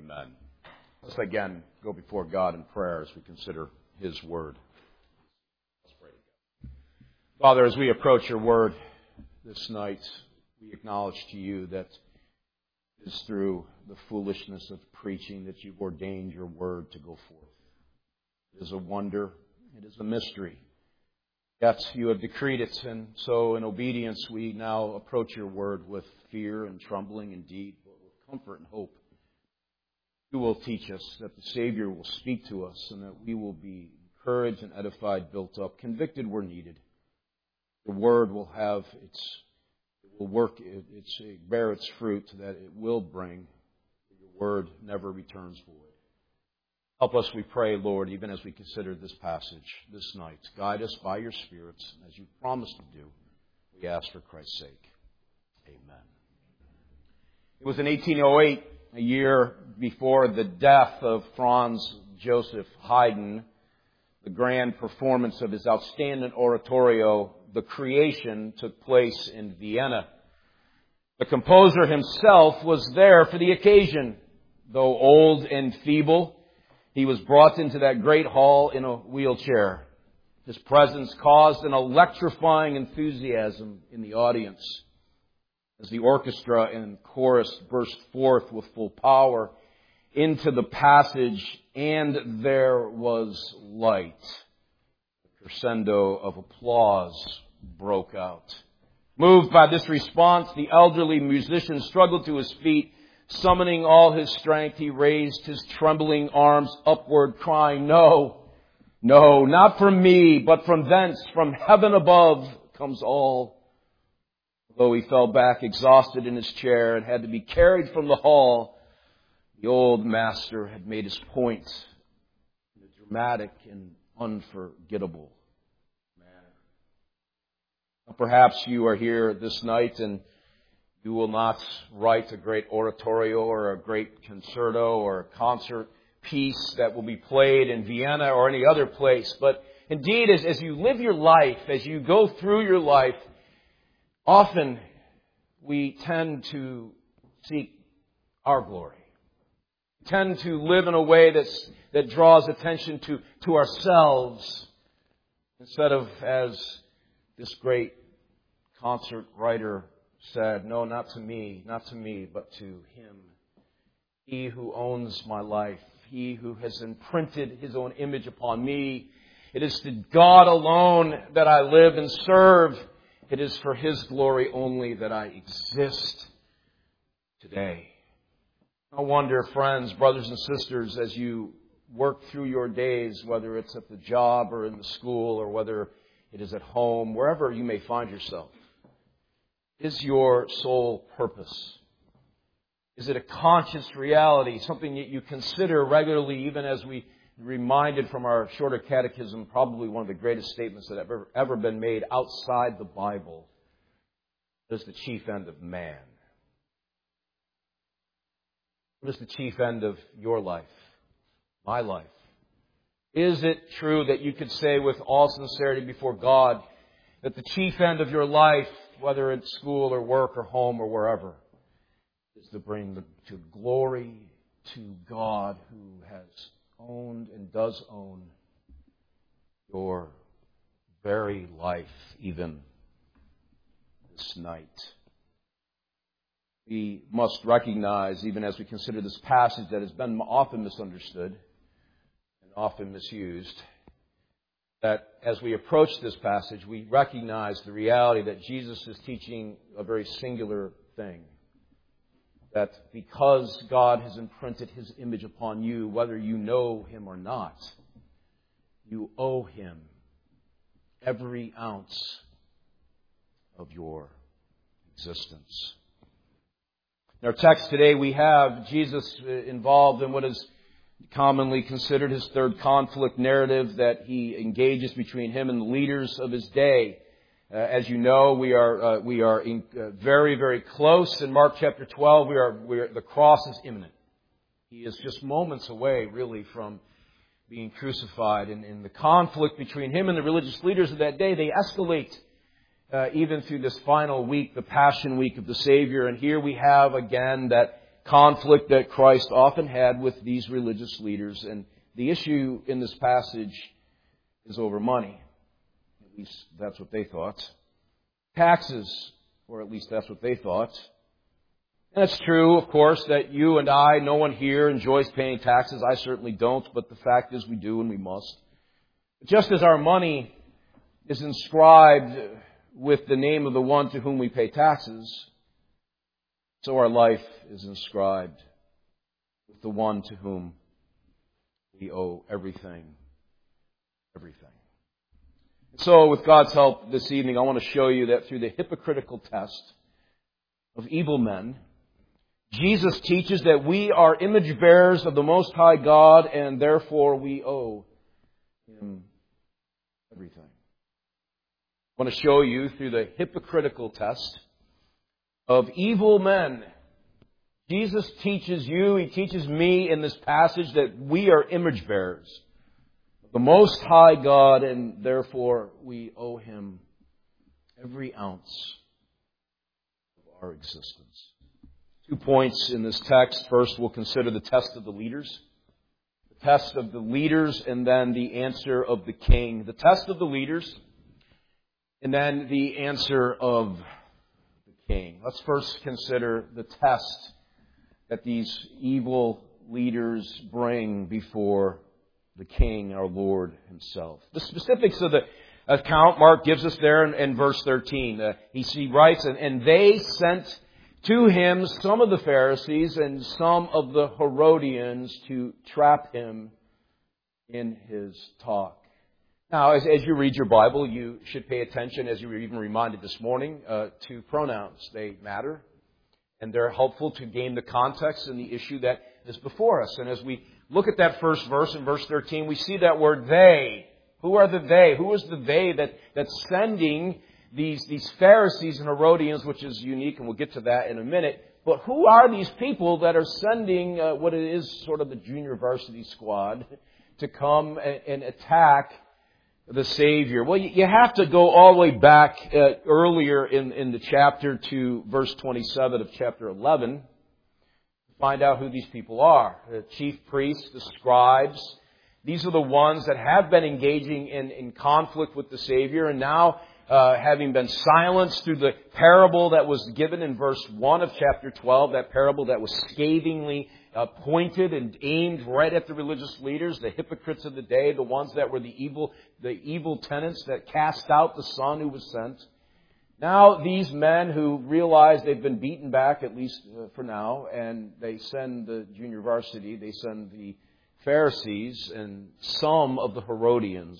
Amen. Let's again go before God in prayer as we consider His Word. Let's pray together. Father, as we approach Your Word this night, we acknowledge to You that it is through the foolishness of preaching that You've ordained Your Word to go forth. It is a wonder. It is a mystery. Yet You have decreed it, and so in obedience we now approach Your Word with fear and trembling indeed, but with comfort and hope. You will teach us, that the Savior will speak to us, and that we will be encouraged and edified, built up, convicted where needed. The Word will have bear its fruit that it will bring. Your Word never returns void. Help us, we pray, Lord, even as we consider this passage this night. Guide us by Your Spirit, as You promised to do. We ask for Christ's sake. Amen. It was in 1808, a year before the death of Franz Joseph Haydn, the grand performance of his outstanding oratorio, The Creation, took place in Vienna. The composer himself was there for the occasion. Though old and feeble, he was brought into that great hall in a wheelchair. His presence caused an electrifying enthusiasm in the audience. As the orchestra and chorus burst forth with full power into the passage, and there was light. A crescendo of applause broke out. Moved by this response, the elderly musician struggled to his feet. Summoning all his strength, he raised his trembling arms upward, crying, "No, no, not from me, but from thence, from heaven above, comes all." Though he fell back exhausted in his chair and had to be carried from the hall, the old master had made his point in a dramatic and unforgettable manner. Now, perhaps you are here this night and you will not write a great oratorio or a great concerto or a concert piece that will be played in Vienna or any other place. But indeed, as you live your life, as you go through your life, often we tend to seek our glory. We tend to live in a way that draws attention to ourselves instead of, as this great concert writer said, "No, not to me, but to Him. He who owns my life, He who has imprinted His own image upon me. It is to God alone that I live and serve. It is for His glory only that I exist today." No wonder, friends, brothers and sisters, as you work through your days, whether it's at the job or in the school or whether it is at home, wherever you may find yourself, is your sole purpose? Is it a conscious reality, something that you consider regularly, even as we reminded from our shorter catechism, probably one of the greatest statements that have ever been made outside the Bible? What is the chief end of man? What is the chief end of your life, my life? Is it true that you could say with all sincerity before God that the chief end of your life, whether it's school or work or home or wherever, is to bring to glory to God who has owned and does own your very life, even this night? We must recognize, even as we consider this passage that has been often misunderstood and often misused, that as we approach this passage, we recognize the reality that Jesus is teaching a very singular thing. That because God has imprinted His image upon you, whether you know Him or not, you owe Him every ounce of your existence. In our text today, we have Jesus involved in what is commonly considered his third conflict narrative that he engages between him and the leaders of his day. As you know, we are very, very close in Mark chapter 12. The cross is imminent. He is just moments away, really, from being crucified. And in the conflict between him and the religious leaders of that day, they escalate even through this final week, the Passion Week of the Savior. And here we have again that conflict that Christ often had with these religious leaders. And the issue in this passage is over money. At least that's what they thought. Taxes, or at least that's what they thought. And it's true, of course, that you and I, no one here enjoys paying taxes. I certainly don't, but the fact is we do and we must. Just as our money is inscribed with the name of the one to whom we pay taxes, so our life is inscribed with the one to whom we owe everything. Everything. So, with God's help this evening, I want to show you that through the hypocritical test of evil men, Jesus teaches that we are image bearers of the Most High God, and therefore we owe Him everything. I want to show you through the hypocritical test of evil men. Jesus teaches you, He teaches me in this passage that we are image bearers of the Most High God, and therefore we owe Him every ounce of our existence. 2 points in this text. First, we'll consider the test of the leaders. The test of the leaders, and then the answer of the king. The test of the leaders, and then the answer of the king. Let's first consider the test that these evil leaders bring before the king, our Lord Himself. The specifics of the account Mark gives us there in verse 13. He writes, and they sent to Him some of the Pharisees and some of the Herodians to trap Him in His talk. Now, as you read your Bible, you should pay attention, as you were even reminded this morning, to pronouns. They matter, and they're helpful to gain the context and the issue that is before us. And as we look at that first verse, in verse 13, we see that word they. Who are the they? Who is the they that's sending these Pharisees and Herodians, which is unique, and we'll get to that in a minute. But who are these people that are sending what it is sort of the junior varsity squad to come and attack the Savior? Well, you have to go all the way back earlier in the chapter to verse 27 of chapter 11 to find out who these people are. The chief priests, the scribes. These are the ones that have been engaging in conflict with the Savior, and now having been silenced through the parable that was given in verse 1 of chapter 12, that parable that was scathingly pointed and aimed right at the religious leaders, the hypocrites of the day, the ones that were the evil tenants that cast out the Son who was sent. Now these men who realize they've been beaten back, at least for now, and they send the junior varsity, they send the Pharisees and some of the Herodians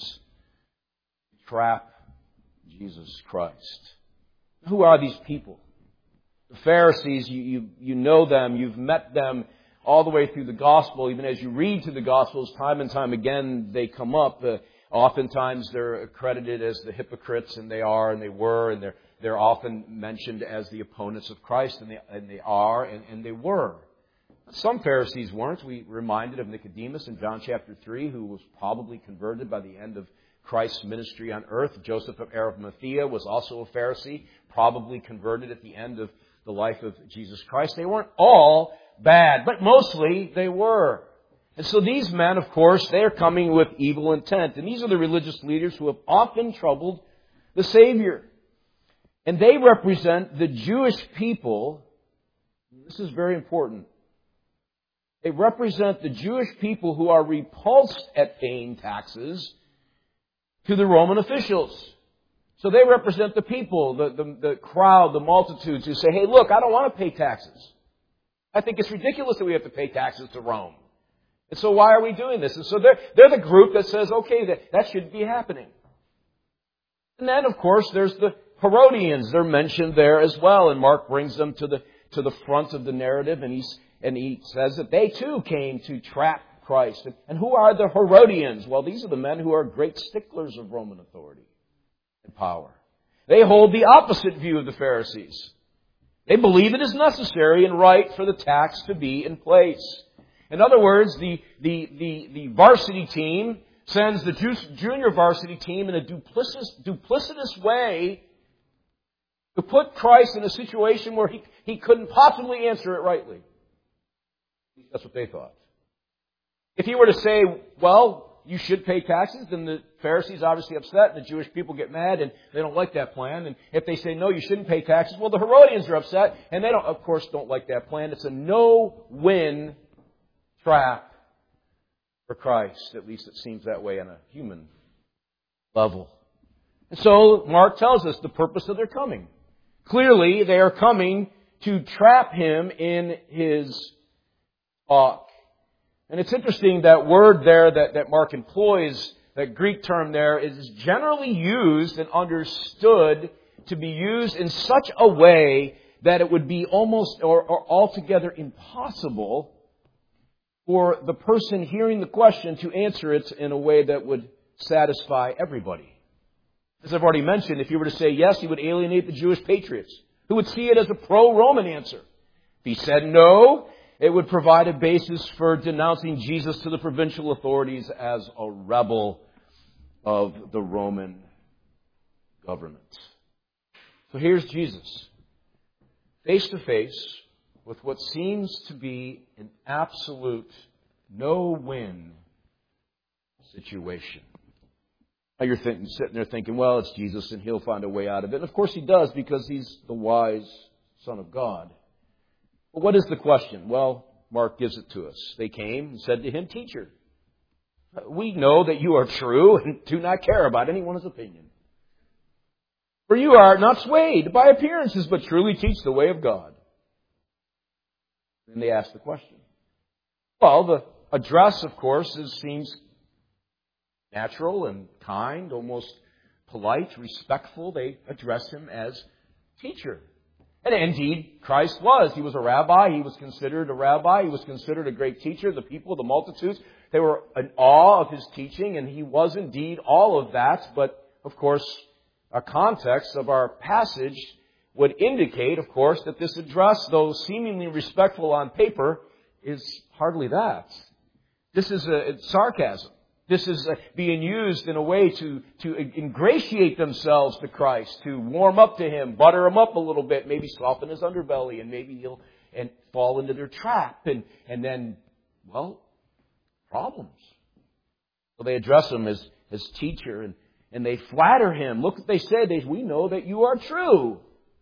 to trap Jesus Christ. Who are these people? The Pharisees, you know them, you've met them all the way through the Gospel. Even as you read through the Gospels, time and time again, they come up. Oftentimes they're accredited as the hypocrites, and they are, and they were, and they're often mentioned as the opponents of Christ, and they are, and they were. Some Pharisees weren't. We reminded of Nicodemus in John chapter 3, who was probably converted by the end of Christ's ministry on earth. Joseph of Arimathea was also a Pharisee, probably converted at the end of the life of Jesus Christ. They weren't all bad, but mostly they were. And so these men, of course, they're coming with evil intent. And these are the religious leaders who have often troubled the Savior. And they represent the Jewish people. This is very important. They represent the Jewish people who are repulsed at paying taxes to the Roman officials. So they represent the people, the crowd, the multitudes who say, hey, look, I don't want to pay taxes. I think it's ridiculous that we have to pay taxes to Rome. And so why are we doing this? And so they're the group that says, okay, that shouldn't be happening. And then, of course, there's the Herodians. They're mentioned there as well. And Mark brings them to the front of the narrative. And he says that they too came to trap Christ. And who are the Herodians? Well, these are the men who are great sticklers of Roman authority and power. They hold the opposite view of the Pharisees. They believe it is necessary and right for the tax to be in place. In other words, the varsity team sends the junior varsity team in a duplicitous way to put Christ in a situation where he couldn't possibly answer it rightly. That's what they thought. If he were to say, well, you should pay taxes, then the Pharisees obviously upset, and the Jewish people get mad, and they don't like that plan. And if they say, no, you shouldn't pay taxes, well, the Herodians are upset, and they of course, don't like that plan. It's a no-win trap for Christ. At least it seems that way on a human level. And so Mark tells us the purpose of their coming. Clearly, they are coming to trap him in his talk. And it's interesting that word there that Mark employs, that Greek term there, is generally used and understood to be used in such a way that it would be almost or altogether impossible for the person hearing the question to answer it in a way that would satisfy everybody. As I've already mentioned, if you were to say yes, he would alienate the Jewish patriots, who would see it as a pro-Roman answer. If he said no, it would provide a basis for denouncing Jesus to the provincial authorities as a rebel of the Roman government. So here's Jesus, face to face with what seems to be an absolute no-win situation. Now you're sitting there thinking, well, it's Jesus and he'll find a way out of it. And of course he does, because he's the wise Son of God. But what is the question? Well, Mark gives it to us. They came and said to him, Teacher, we know that you are true and do not care about anyone's opinion. For you are not swayed by appearances, but truly teach the way of God. And they ask the question. Well, the address, of course, seems natural and kind, almost polite, respectful. They address him as teacher. And indeed, Christ was. He was a rabbi. He was considered a rabbi. He was considered a great teacher. The people, the multitudes, they were in awe of his teaching, and he was indeed all of that. But, of course, our context of our passage would indicate, of course, that this address, though seemingly respectful on paper, is hardly that. This is a sarcasm. This is being used in a way to ingratiate themselves to Christ, to warm up to Him, butter Him up a little bit, maybe soften His underbelly, and maybe he'll fall into their trap. And then, well, problems. So they address Him as teacher, and they flatter Him. Look what they said. We know that you are true.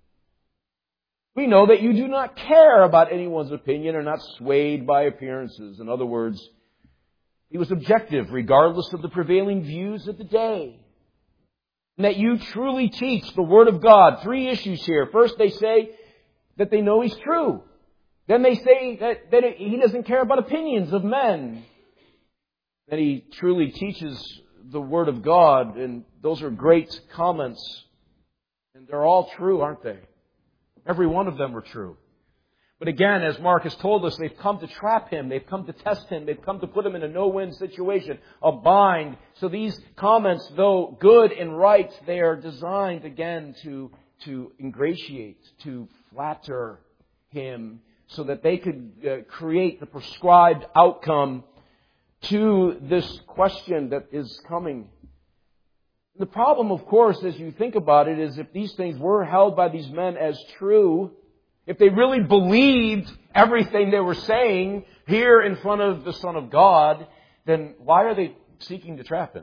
We know that you do not care about anyone's opinion or not swayed by appearances. In other words, He was objective, regardless of the prevailing views of the day. And that you truly teach the Word of God. 3 issues here. First, they say that they know He's true. Then they say that He doesn't care about opinions of men. That He truly teaches the Word of God. And those are great comments. And they're all true, aren't they? Every one of them are true. But again, as Mark has told us, they've come to trap Him. They've come to test Him. They've come to put Him in a no-win situation, a bind. So these comments, though good and right, they are designed, again, to ingratiate, to flatter Him, so that they could create the prescribed outcome to this question that is coming. The problem, of course, as you think about it, is if these things were held by these men as true, if they really believed everything they were saying here in front of the Son of God, then why are they seeking to trap Him?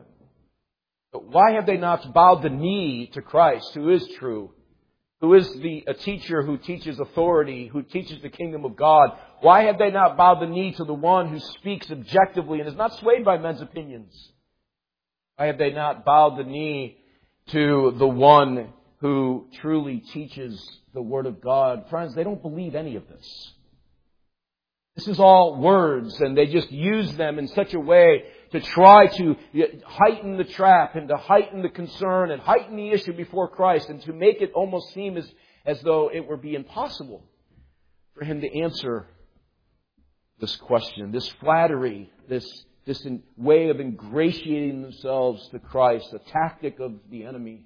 Why have they not bowed the knee to Christ, who is true, who is a teacher who teaches authority, who teaches the kingdom of God? Why have they not bowed the knee to the one who speaks objectively and is not swayed by men's opinions? Why have they not bowed the knee to the one who truly teaches the Word of God? Friends, they don't believe any of this. This is all words, and they just use them in such a way to try to heighten the trap and to heighten the concern and heighten the issue before Christ, and to make it almost seem as though it would be impossible for Him to answer this question, this flattery, this way of ingratiating themselves to Christ, a tactic of the enemy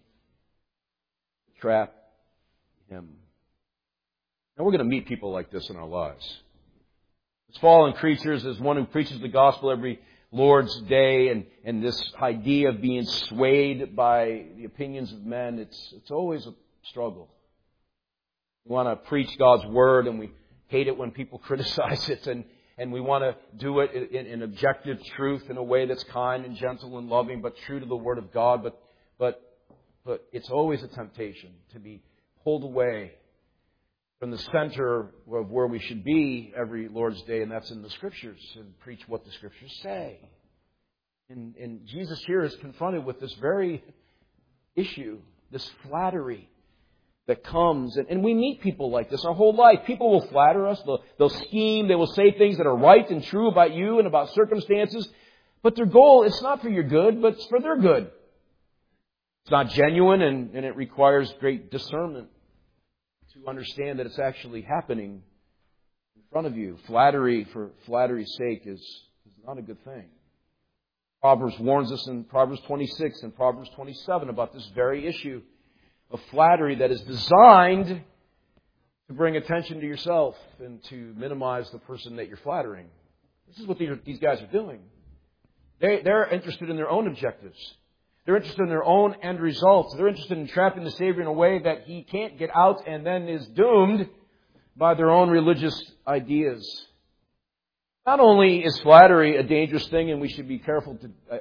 to trap Him. And we're going to meet people like this in our lives. As fallen creatures, as one who preaches the gospel every Lord's Day, and this idea of being swayed by the opinions of men, it's always a struggle. We want to preach God's Word, and we hate it when people criticize it, and we want to do it in objective truth in a way that's kind and gentle and loving, but true to the Word of God. But it's always a temptation to be pulled away from the center of where we should be every Lord's Day, and that's in the Scriptures, and preach what the Scriptures say. And Jesus here is confronted with this very issue, this flattery that comes. And we meet people like this our whole life. People will flatter us. They'll scheme. They will say things that are right and true about you and about circumstances. But their goal, it's not for your good, but it's for their good. It's not genuine, and it requires great discernment to understand that it's actually happening in front of you. Flattery for flattery's sake is not a good thing. Proverbs warns us in Proverbs 26 and Proverbs 27 about this very issue of flattery that is designed to bring attention to yourself and to minimize the person that you're flattering. This is what these guys are doing. They're interested in their own objectives. They're interested in their own end results. They're interested in trapping the Savior in a way that He can't get out and then is doomed by their own religious ideas. Not only is flattery a dangerous thing, and we should be careful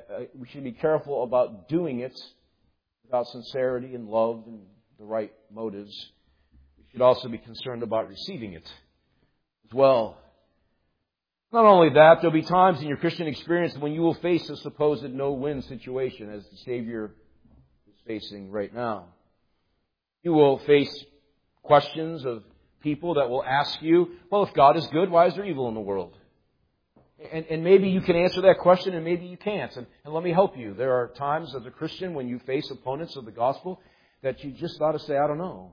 about doing it without sincerity and love and the right motives. We should also be concerned about receiving it as well. Not only that, there'll be times in your Christian experience when you will face a supposed no-win situation, as the Savior is facing right now. You will face questions of people that will ask you, well, if God is good, why is there evil in the world? And maybe you can answer that question and maybe you can't. And let me help you. There are times as a Christian when you face opponents of the gospel that you just ought to say, I don't know.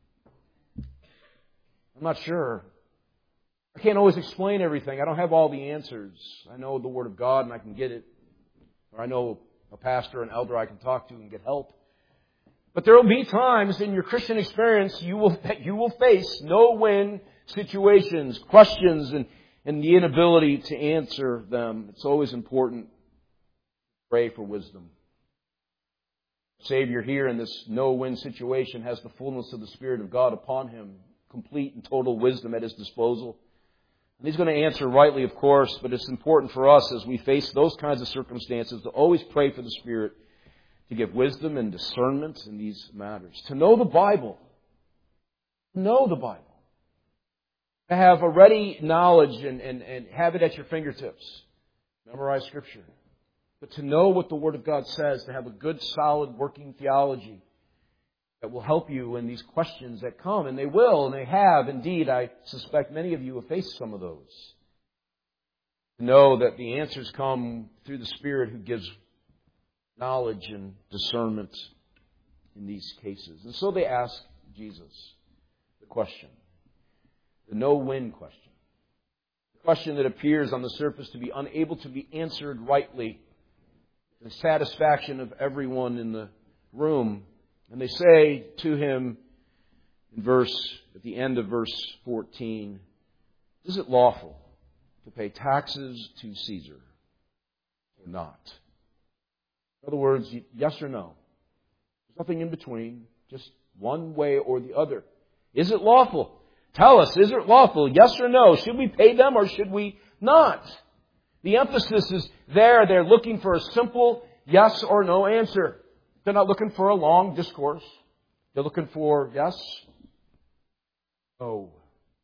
I'm not sure. I can't always explain everything. I don't have all the answers. I know the Word of God and I can get it. Or I know a pastor, an elder I can talk to and get help. But there will be times in your Christian experience that you will face no-win situations, questions, and the inability to answer them. It's always important to pray for wisdom. The Savior here in this no-win situation has the fullness of the Spirit of God upon Him, complete and total wisdom at His disposal. And He's going to answer rightly, of course, but it's important for us as we face those kinds of circumstances to always pray for the Spirit to give wisdom and discernment in these matters. To know the Bible. Know the Bible. To have a ready knowledge and have it at your fingertips. Memorize Scripture. But to know what the Word of God says, to have a good, solid, working theology that will help you in these questions that come. And they will, and they have. Indeed, I suspect many of you have faced some of those. To know that the answers come through the Spirit who gives knowledge and discernment in these cases. And so they ask Jesus the question. The no-win question. The question that appears on the surface to be unable to be answered rightly. The satisfaction of everyone in the room. And they say to him at the end of verse 14, is it lawful to pay taxes to Caesar or not? In other words, yes or no. There's nothing in between, just one way or the other. Is it lawful? Tell us, is it lawful? Yes or no? Should we pay them or should we not? The emphasis is there. They're looking for a simple yes or no answer. They're not looking for a long discourse. They're looking for yes, no.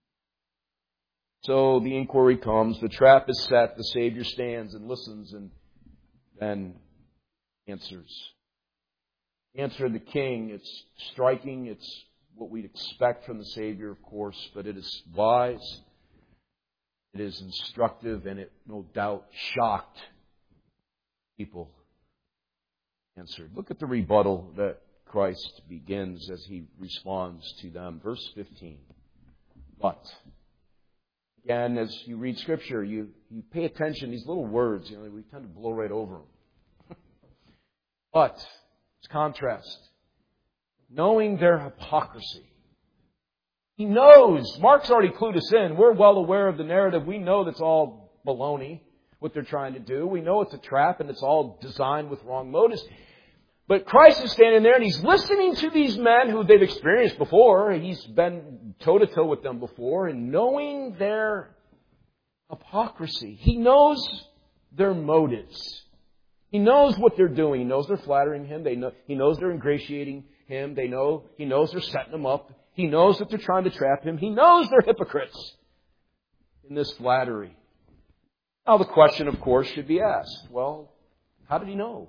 So the inquiry comes. The trap is set. The Savior stands and listens and then answers. The answer of the King, it's striking. It's what we'd expect from the Savior, of course, but it is wise, it is instructive, and it no doubt shocked people. Answered. Look at the rebuttal that Christ begins as He responds to them. Verse 15. But, again, as you read Scripture, you pay attention. These little words, we tend to blow right over them. But, it's contrast. Knowing their hypocrisy. He knows. Mark's already clued us in. We're well aware of the narrative. We know that's all baloney, what they're trying to do. We know it's a trap and it's all designed with wrong motives. But Christ is standing there and He's listening to these men who they've experienced before. He's been toe-to-toe with them before. And knowing their hypocrisy. He knows their motives. He knows what they're doing. He knows they're flattering him. He knows they're ingratiating him. He knows they're setting him up. He knows that they're trying to trap him. He knows they're hypocrites in this flattery. Now the question, of course, should be asked. Well, how did he know?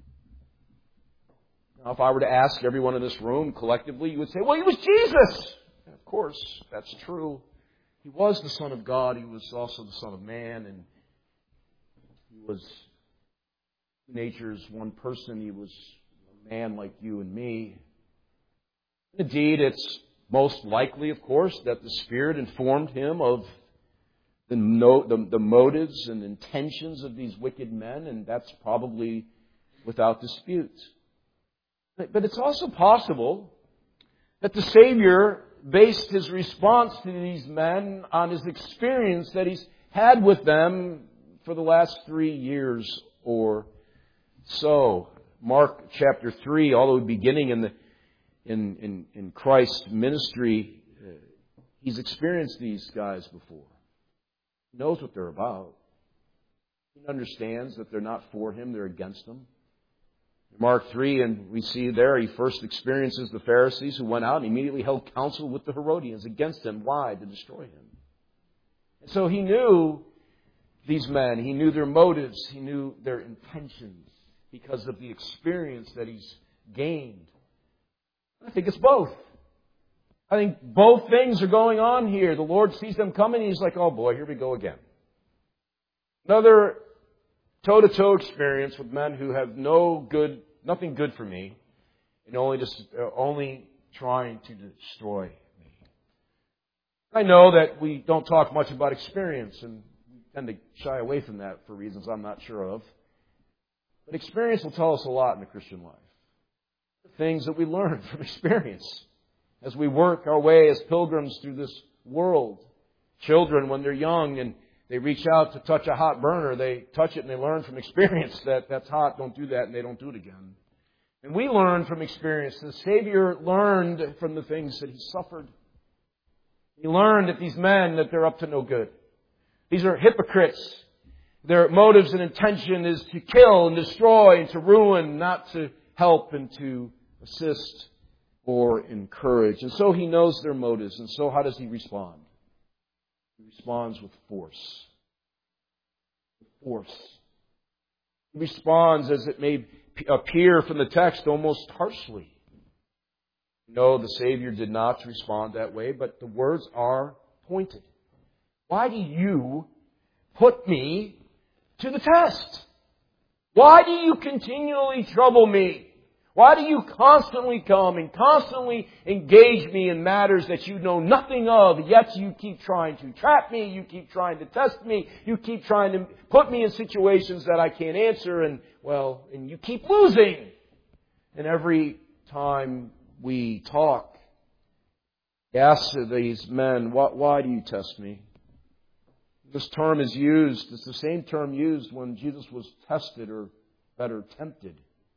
Now, if I were to ask everyone in this room collectively, you would say, well, he was Jesus. And of course, that's true. He was the Son of God. He was also the Son of Man. And he was nature's one person. He was a man like you and me. Indeed, it's most likely, of course, that the Spirit informed him of the motives and intentions of these wicked men, and that's probably without dispute. But it's also possible that the Savior based his response to these men on his experience that he's had with them for the last 3 years or so. Mark chapter 3, all the way beginning in Christ's ministry, he's experienced these guys before. He knows what they're about. He understands that they're not for him, they're against him. Mark 3, and we see there, he first experiences the Pharisees who went out and immediately held counsel with the Herodians against him. Why? To destroy him. And so he knew these men. He knew their motives. He knew their intentions because of the experience that he's gained. I think it's both. I think both things are going on here. The Lord sees them coming and he's like, oh boy, here we go again. Another toe-to-toe experience with men who have nothing good for me, and only trying to destroy me. I know that we don't talk much about experience, and we tend to shy away from that for reasons I'm not sure of. But experience will tell us a lot in the Christian life. The things that we learn from experience as we work our way as pilgrims through this world. Children, when they're young and they reach out to touch a hot burner, they touch it and they learn from experience that that's hot, don't do that, and they don't do it again. And we learn from experience. The Savior learned from the things that He suffered. He learned that these men, that they're up to no good. These are hypocrites. Their motives and intention is to kill and destroy and to ruin, not to help and to assist or encourage. And so He knows their motives. And so how does He respond? He responds with force. With force. He responds, as it may appear from the text, almost harshly. No, the Savior did not respond that way, but the words are pointed. Why do you put me to the test? Why do you continually trouble me? Why do you constantly come and constantly engage me in matters that you know nothing of, yet you keep trying to trap me, you keep trying to test me, you keep trying to put me in situations that I can't answer, and you keep losing. And every time we talk, he asks these men, why do you test me? This term is used, it's the same term used when Jesus was tested, or better, tempted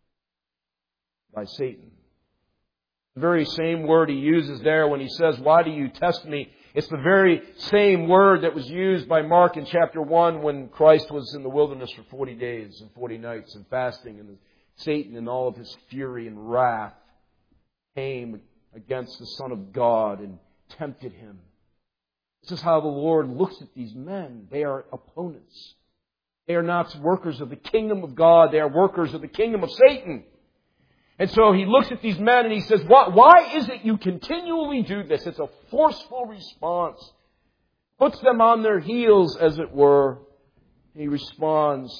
by Satan. The very same word he uses there when he says, why do you test me? It's the very same word that was used by Mark in chapter 1 when Christ was in the wilderness for 40 days and 40 nights and fasting, and Satan in all of his fury and wrath came against the Son of God and tempted Him. This is how the Lord looks at these men. They are opponents. They are not workers of the kingdom of God. They are workers of the kingdom of Satan. And so He looks at these men and He says, why is it you continually do this? It's a forceful response. Puts them on their heels, as it were. He responds,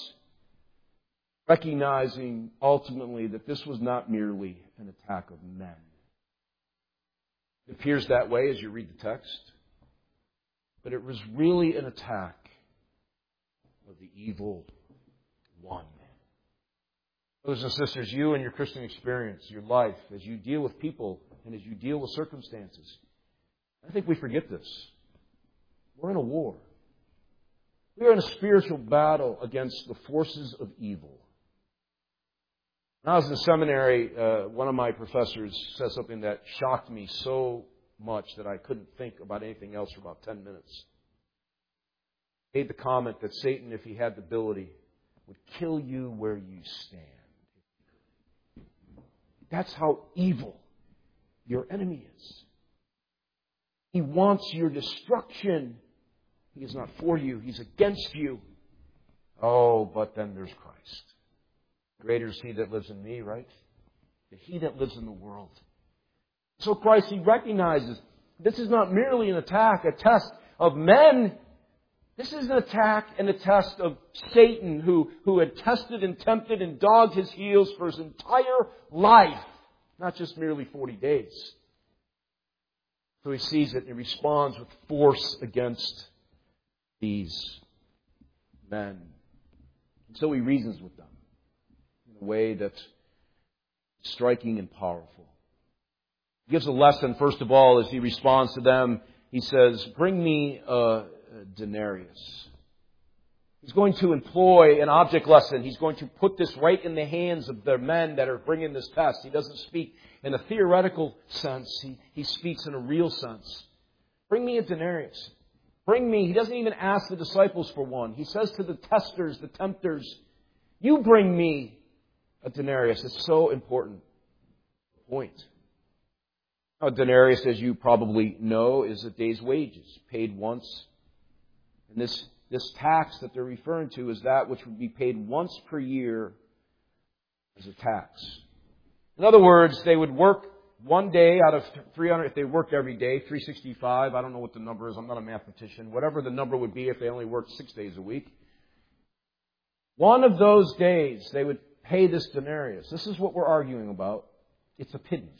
recognizing ultimately that this was not merely an attack of men. It appears that way as you read the text. But it was really an attack of the evil one. Brothers and sisters, you and your Christian experience, your life, as you deal with people and as you deal with circumstances, I think we forget this. We're in a war. We are in a spiritual battle against the forces of evil. When I was in seminary, one of my professors said something that shocked me so much that I couldn't think about anything else for about 10 minutes. made the comment that Satan, if he had the ability, would kill you where you stand. That's how evil your enemy is. He wants your destruction. He is not for you. He's against you. Oh, but then there's Christ. Greater is He that lives in me, right? Than he that lives in the world. So Christ, He recognizes this is not merely an attack, a test of men. This is an attack and a test of Satan, who had tested and tempted and dogged His heels for His entire life. Not just merely 40 days. So He sees it and He responds with force against these men. And so He reasons with them in a way that's striking and powerful. He gives a lesson, first of all, as He responds to them. He says, bring me a denarius. He's going to employ an object lesson. He's going to put this right in the hands of the men that are bringing this test. He doesn't speak in a theoretical sense. He speaks in a real sense. Bring me a denarius. Bring me. He doesn't even ask the disciples for one. He says to the testers, the tempters, you bring me a denarius. It's so important. Point. A denarius, as you probably know, is a day's wages, paid once. And this tax that they're referring to is that which would be paid once per year as a tax. In other words, they would work one day out of 300, if they worked every day, 365, I don't know what the number is, I'm not a mathematician, whatever the number would be if they only worked 6 days a week. One of those days, they would pay this denarius. This is what we're arguing about. It's a pittance.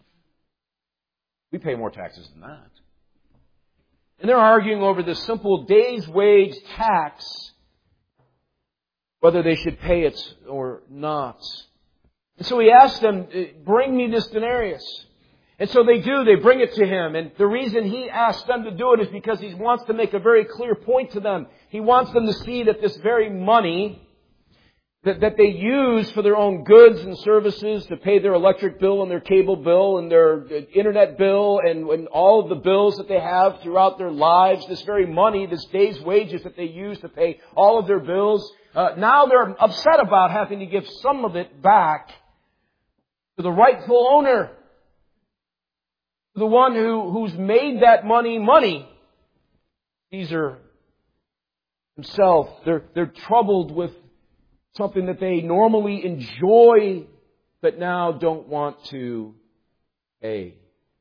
We pay more taxes than that. And they're arguing over this simple day's wage tax, whether they should pay it or not. And so He asked them, bring me this denarius. And so they do. They bring it to Him. And the reason He asked them to do it is because He wants to make a very clear point to them. He wants them to see that this very money that they use for their own goods and services to pay their electric bill and their cable bill and their internet bill and all of the bills that they have throughout their lives, this very money, this day's wages that they use to pay all of their bills, now they're upset about having to give some of it back to the rightful owner, the one who's made that money. Caesar himself. They're troubled with something that they normally enjoy, but now don't want to pay.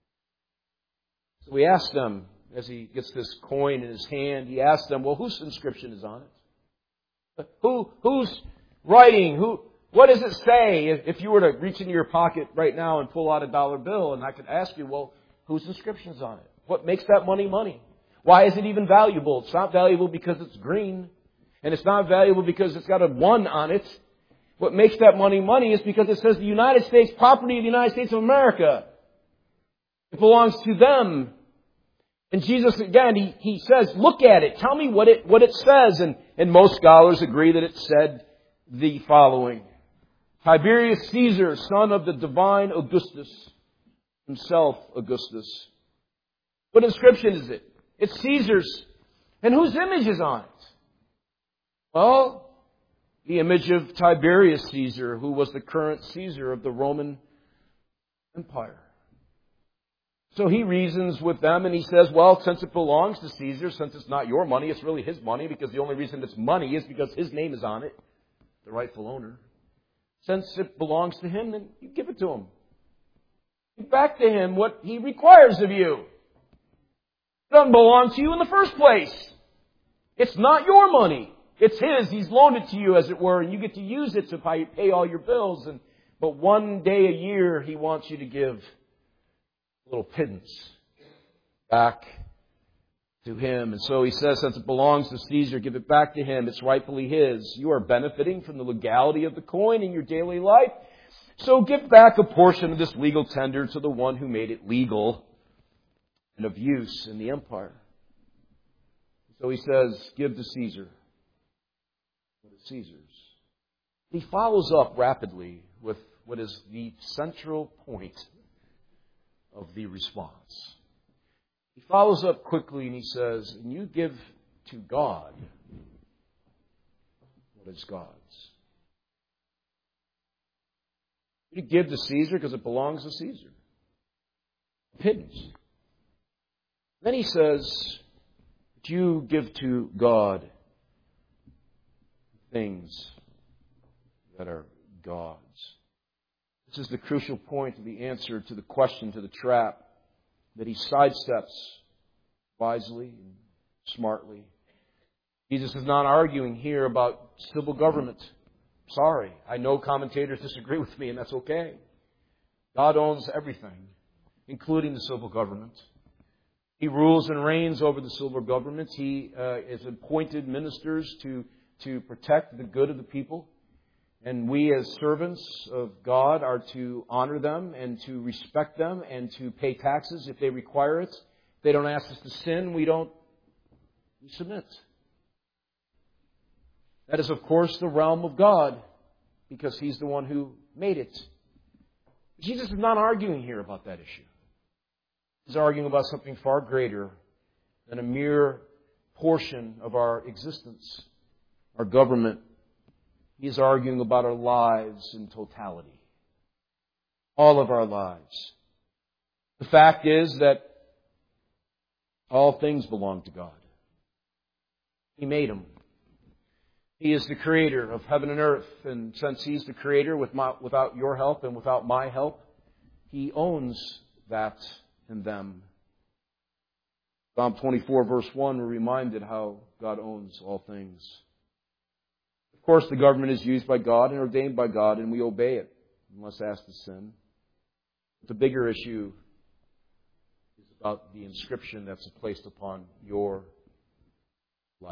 So He asked them, as He gets this coin in His hand, He asked them, well, whose inscription is on it? Who's writing? What does it say? If you were to reach into your pocket right now and pull out a dollar bill, and I could ask you, well, whose inscription is on it? What makes that money? Why is it even valuable? It's not valuable because it's green. And it's not valuable because it's got a 1 on it. What makes that money is because it says the United States, property of the United States of America. It belongs to them. And Jesus, again, He says, look at it. Tell me what it says. And most scholars agree that it said the following. Tiberius Caesar, son of the divine Augustus, himself Augustus. What inscription is it? It's Caesar's. And whose image is on it? Well, the image of Tiberius Caesar, who was the current Caesar of the Roman Empire. So He reasons with them and He says, well, since it belongs to Caesar, since it's not your money, it's really his money, because the only reason it's money is because his name is on it, the rightful owner. Since it belongs to him, then you give it to him. Give back to him what he requires of you. It doesn't belong to you in the first place. It's not your money. It's his. He's loaned it to you, as it were, and you get to use it to pay all your bills. But one day a year, He wants you to give a little pittance back to Him. And so He says, since it belongs to Caesar, give it back to him. It's rightfully his. You are benefiting from the legality of the coin in your daily life. So give back a portion of this legal tender to the one who made it legal and of use in the empire. So He says, give to Caesar what is Caesar's. He follows up rapidly with what is the central point of the response. He follows up quickly and He says, and you give to God what is God's. You give to Caesar because it belongs to Caesar. Pittance. Then he says that you give to God things that are God's. This is the crucial point of the answer to the question, to the trap, that he sidesteps wisely and smartly. Jesus is not arguing here about civil government. Sorry, I know commentators disagree with me, and that's okay. God owns everything, including the civil government. He rules and reigns over the civil government. He has appointed ministers to protect the good of the people. And we as servants of God are to honor them and to respect them and to pay taxes if they require it. If they don't ask us to sin, we submit. That is, of course, the realm of God because He's the one who made it. Jesus is not arguing here about that issue. He's arguing about something far greater than a mere portion of our existence, our government. He's arguing about our lives in totality. All of our lives. The fact is that all things belong to God. He made them. He is the creator of heaven and earth. And since He's the creator, without your help and without my help, He owns that and them. Psalm 24 verse 1, we're reminded how God owns all things. Of course, the government is used by God and ordained by God, and we obey it unless asked to sin. But the bigger issue is about the inscription that's placed upon your life.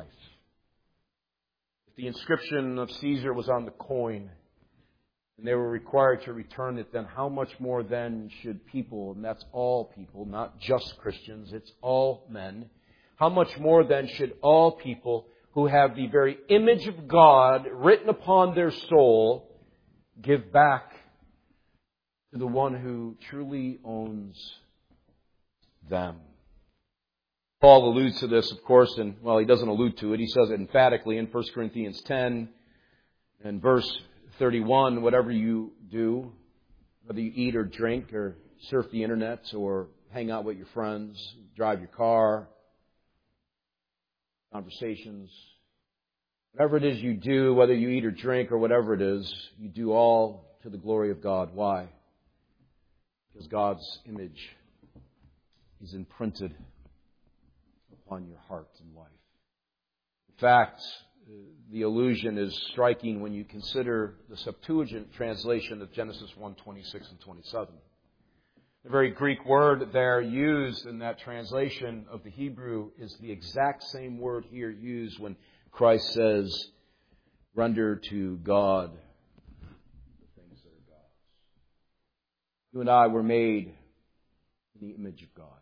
If the inscription of Caesar was on the coin, and they were required to return it, then how much more then should people, and that's all people, not just Christians, it's all men, how much more then should all people who have the very image of God written upon their soul give back to the one who truly owns them? Paul alludes to this, of course, and, well, he doesn't allude to it. He says it emphatically in 1 Corinthians 10 and verse 31, whatever you do, whether you eat or drink or surf the internet or hang out with your friends, drive your car, conversations, whatever it is you do, whether you eat or drink or whatever it is, you do all to the glory of God. Why? Because God's image is imprinted upon your heart and life. In fact, the allusion is striking when you consider the Septuagint translation of Genesis 1:26 and 27. The very Greek word there used in that translation of the Hebrew is the exact same word here used when Christ says, render to God the things that are God's. You and I were made in the image of God.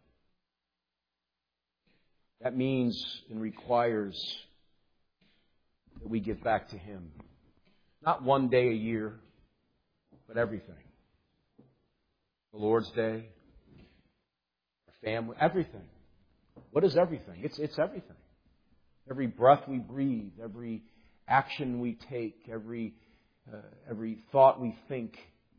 That means and requires that we give back to Him. Not one day a year, but everything. The Lord's Day, our family, everything. What is everything? It's everything. Every breath we breathe, every action we take, every thought we think.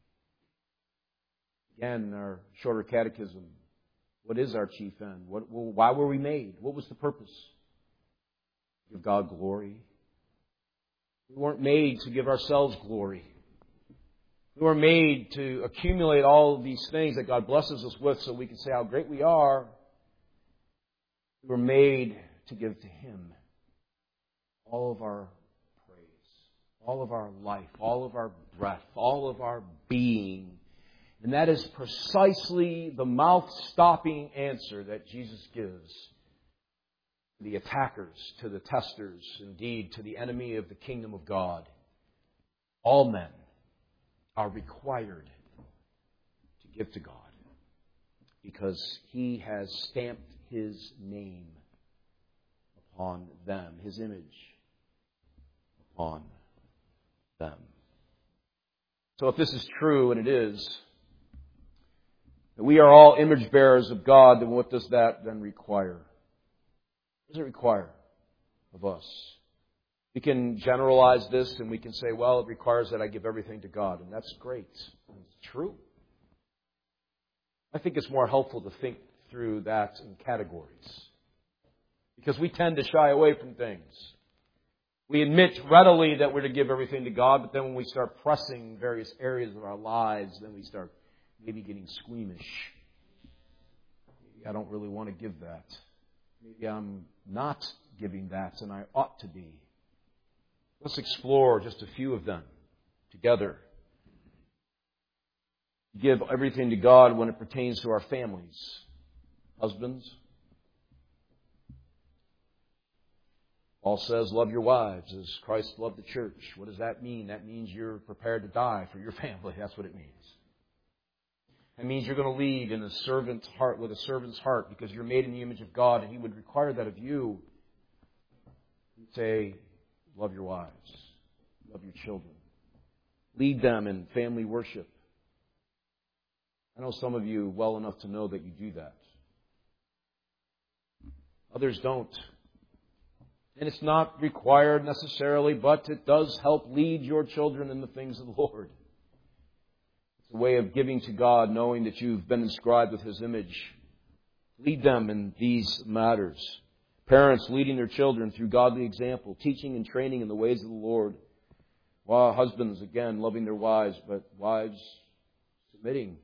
Again, our shorter catechism. What is our chief end? Why were we made? What was the purpose? Give God glory. We weren't made to give ourselves glory. We were made to accumulate all of these things that God blesses us with so we can say how great we are. We were made to give to Him all of our praise, all of our life, all of our breath, all of our being. And that is precisely the mouth-stopping answer that Jesus gives to the attackers, to the testers, indeed to the enemy of the kingdom of God. All men are required to give to God because He has stamped His name upon them, His image upon them. So if this is true, and it is, that we are all image bearers of God, then what does that then require? What does it require of us? We can generalize this and we can say, well, it requires that I give everything to God. And that's great. It's true. I think it's more helpful to think through that in categories. Because we tend to shy away from things. We admit readily that we're to give everything to God, but then when we start pressing various areas of our lives, then we start maybe getting squeamish. Maybe I don't really want to give that. Maybe I'm not giving that, and I ought to be. Let's explore just a few of them together. Give everything to God when it pertains to our families. Husbands, Paul says, love your wives as Christ loved the church. What does that mean? That means you're prepared to die for your family. That's what it means. It means you're going to lead in a servant's heart, with a servant's heart, because you're made in the image of God, and He would require that of you. He'd say, love your wives. Love your children. Lead them in family worship. I know some of you well enough to know that you do that. Others don't. And it's not required necessarily, but it does help lead your children in the things of the Lord. It's a way of giving to God, knowing that you've been inscribed with His image. Lead them in these matters. Parents leading their children through godly example, teaching and training in the ways of the Lord. While husbands, again, loving their wives, but wives submitting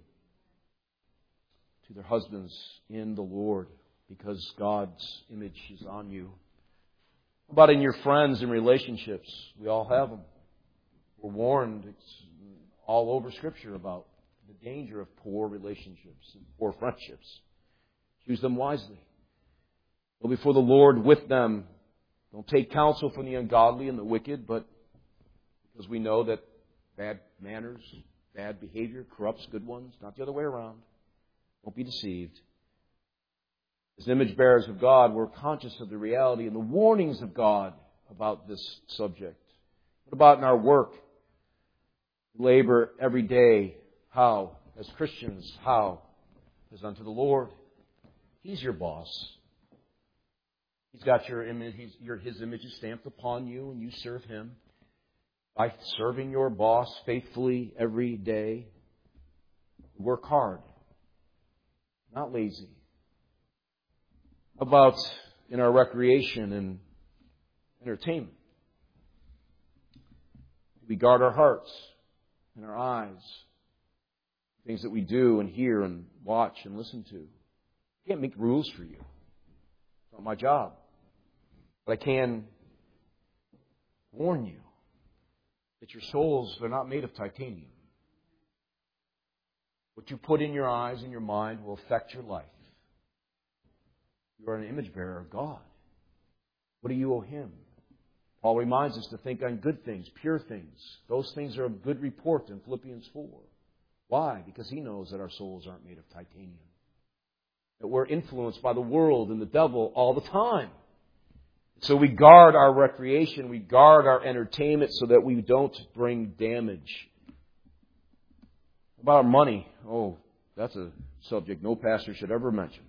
to their husbands in the Lord, because God's image is on you. How about in your friends and relationships? We all have them. We're warned. It's all over Scripture about the danger of poor relationships and poor friendships. Choose them wisely. Go before the Lord with them. Don't take counsel from the ungodly and the wicked, but because we know that bad manners, bad behavior corrupts good ones, not the other way around. Don't be deceived. As image bearers of God, we're conscious of the reality and the warnings of God about this subject. What about in our work? Labor every day. How? As Christians, how? As unto the Lord. He's your boss. He's got your image. His image is stamped upon you, and you serve Him by serving your boss faithfully every day. Work hard, not lazy. How about in our recreation and entertainment? We guard our hearts and our eyes, things that we do and hear and watch and listen to. I can't make rules for you. It's not my job. But I can warn you that your souls are not made of titanium. What you put in your eyes and your mind will affect your life. You are an image bearer of God. What do you owe Him? Paul reminds us to think on good things, pure things. Those things are of good report in Philippians 4. Why? Because he knows that our souls aren't made of titanium. That we're influenced by the world and the devil all the time. So we guard our recreation, we guard our entertainment so that we don't bring damage. About our money. Oh, that's a subject no pastor should ever mention.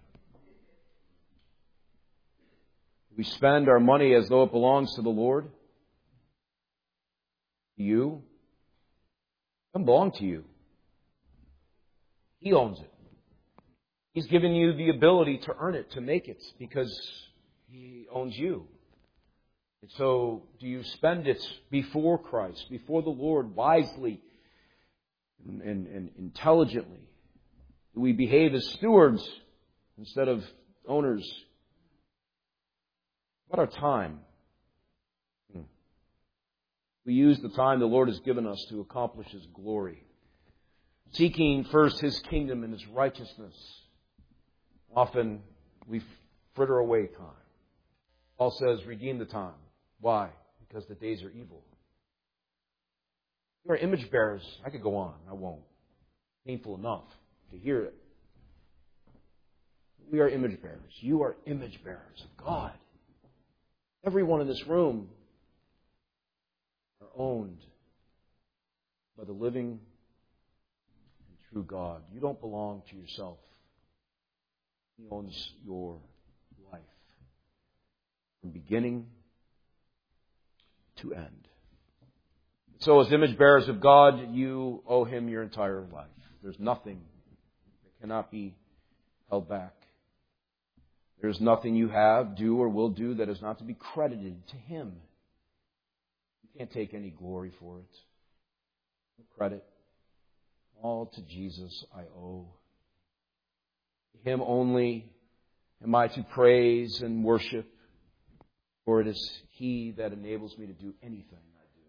We spend our money as though it belongs to the Lord. You. It doesn't belong to you. He owns it. He's given you the ability to earn it, to make it, because He owns you. And so, do you spend it before Christ, before the Lord, wisely and intelligently? Do we behave as stewards instead of owners? What our time? We use the time the Lord has given us to accomplish His glory. Seeking first His kingdom and His righteousness. Often we fritter away time. Paul says, redeem the time. Why? Because the days are evil. You are image bearers. I could go on. I won't. Painful enough to hear it. We are image bearers. You are image bearers of God. Everyone in this room are owned by the living and true God. You don't belong to yourself. He owns your life from beginning to end. So as image bearers of God, you owe Him your entire life. There's nothing that cannot be held back. There's nothing you have, do, or will do that is not to be credited to Him. You can't take any glory for it. No credit. All to Jesus I owe. To Him only am I to praise and worship, for it is He that enables me to do anything I do.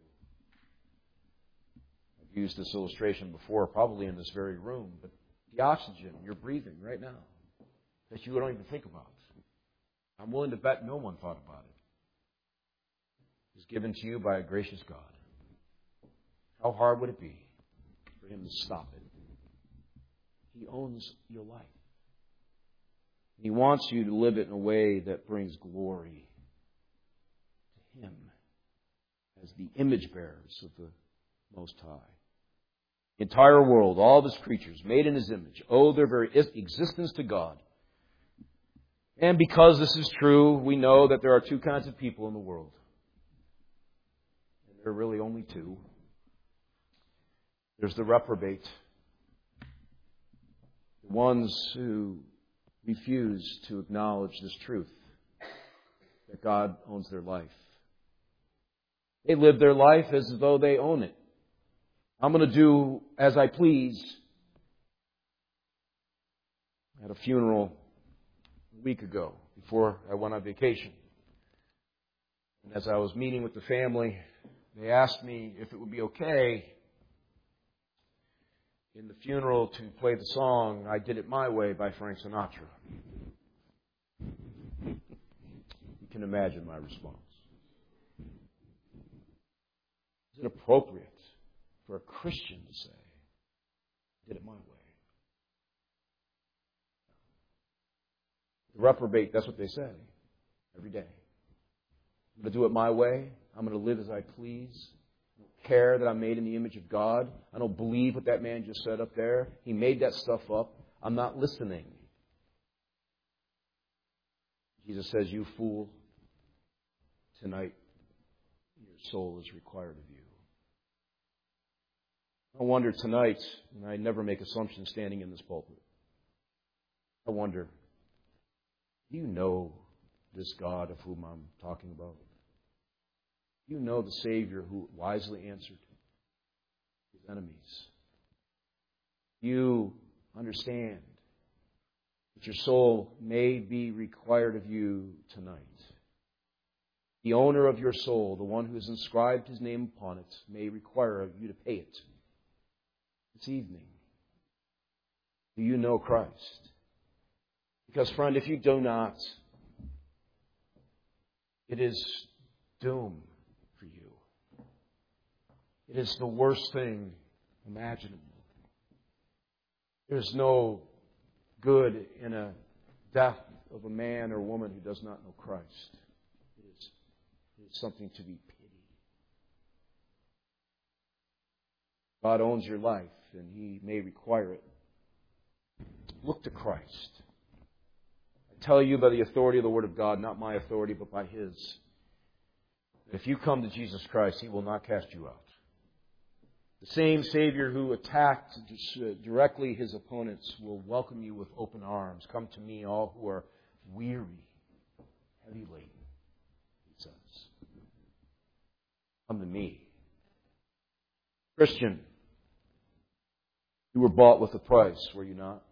I've used this illustration before, probably in this very room, but the oxygen you're breathing right now, that you don't even think about. I'm willing to bet no one thought about it. It's given to you by a gracious God. How hard would it be for Him to stop it? He owns your life. He wants you to live it in a way that brings glory to Him as the image bearers of the Most High. The entire world, all of His creatures, made in His image, owe their very existence to God. And because this is true, we know that there are two kinds of people in the world. And there are really only two. There's the reprobate, the ones who refuse to acknowledge this truth, that God owns their life. They live their life as though they own it. I'm going to do as I please. I had a funeral a week ago before I went on vacation. And as I was meeting with the family, they asked me if it would be okay in the funeral to play the song "I Did It My Way" by Frank Sinatra. You can imagine my response. Is it appropriate for a Christian to say, "I did it my way"? The reprobate, that's what they say every day. I'm going to do it my way. I'm going to live as I please. I don't care that I'm made in the image of God. I don't believe what that man just said up there. He made that stuff up. I'm not listening. Jesus says, "You fool, tonight your soul is required of you." I wonder tonight, and I never make assumptions standing in this pulpit, I wonder, do you know this God of whom I'm talking about? Do you know the Savior who wisely answered His enemies? You understand that your soul may be required of you tonight. The owner of your soul, the one who has inscribed His name upon it, may require of you to pay it this evening. Do you know Christ? Because, friend, if you do not, it is doom for you. It is the worst thing imaginable. There's no good in a death of a man or woman who does not know Christ. It is something to be pitied. God owns your life, and He may require it. Look to Christ. I tell you by the authority of the Word of God, not my authority, but by His. If you come to Jesus Christ, He will not cast you out. The same Savior who attacked directly His opponents will welcome you with open arms. Come to me, all who are weary, heavy laden, He says. Come to me. Christian, you were bought with a price, were you not?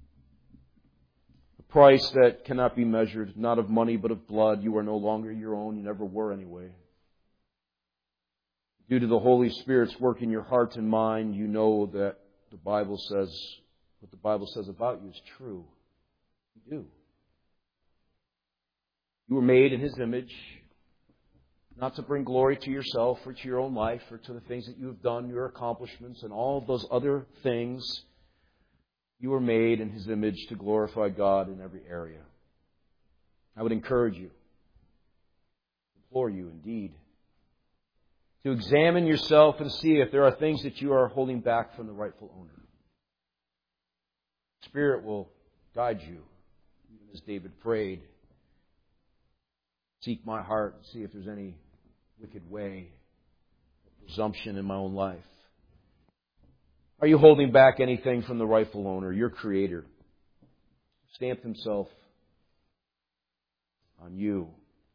A price that cannot be measured, not of money but of blood. You are no longer your own. You never were anyway. Due to the Holy Spirit's work in your heart and mind, you know that the Bible says, what the Bible says about you is true. You do. You were made in His image, not to bring glory to yourself or to your own life or to the things that you have done, your accomplishments and all of those other things. You were made in His image to glorify God in every area. I would encourage you, implore you indeed, to examine yourself and see if there are things that you are holding back from the rightful owner. Spirit will guide you, even as David prayed. Seek my heart and see if there's any wicked way, presumption in my own life? Are you holding back anything from the rightful owner, your Creator? Stamped Himself on you.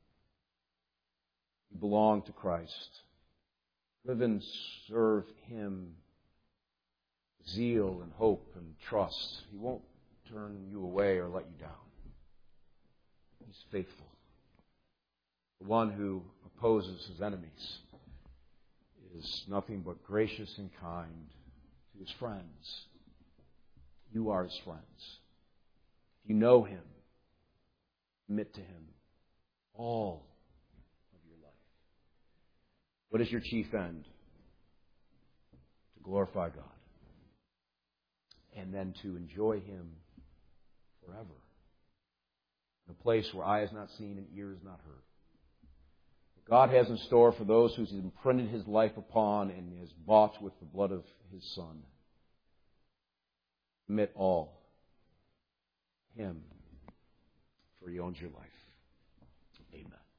You belong to Christ. Live and serve Him with zeal and hope and trust. He won't turn you away or let you down. He's faithful. The one who opposes His enemies is nothing but gracious and kind to His friends. You are His friends. If you know Him, commit to Him all of your life. What is your chief end? To glorify God. And then to enjoy Him forever. In a place where eye has not seen and ear has not heard. What God has in store for those who He's imprinted His life upon and has bought with the blood of His Son. Commit all to Him, for He owns your life. Amen.